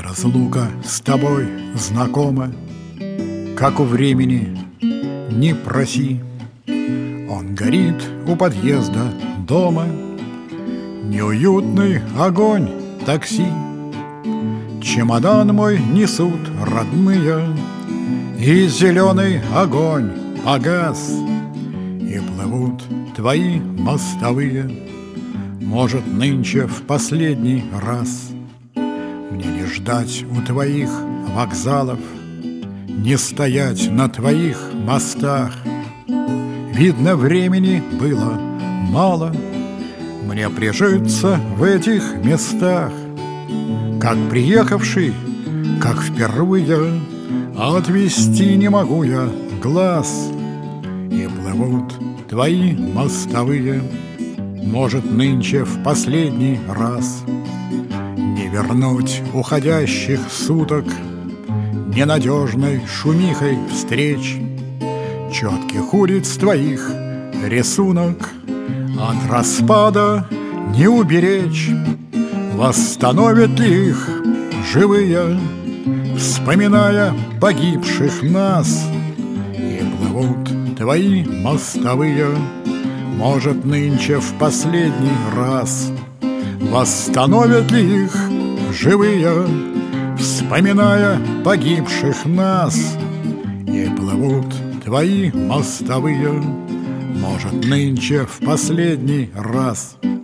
Разлука с тобой знакома, как у времени, не проси. Он горит у подъезда дома, неуютный огонь такси. Чемодан мой несут родные, и зеленый огонь погас, и плывут твои мостовые, может, нынче в последний раз. Мне не ждать у твоих вокзалов, не стоять на твоих мостах. Видно, времени было мало мне прижиться в этих местах. Как приехавший, как впервые, отвести не могу я глаз. И плывут твои мостовые, может, нынче в последний раз. Не вернуть уходящих суток ненадежной шумихой встреч, четких улиц твоих рисунок от распада не уберечь. Восстановят ли их живые, вспоминая погибших нас? И плывут твои мостовые, может, нынче в последний раз. Восстановят ли их живые, вспоминая погибших нас? И плывут твои мостовые, может, нынче в последний раз.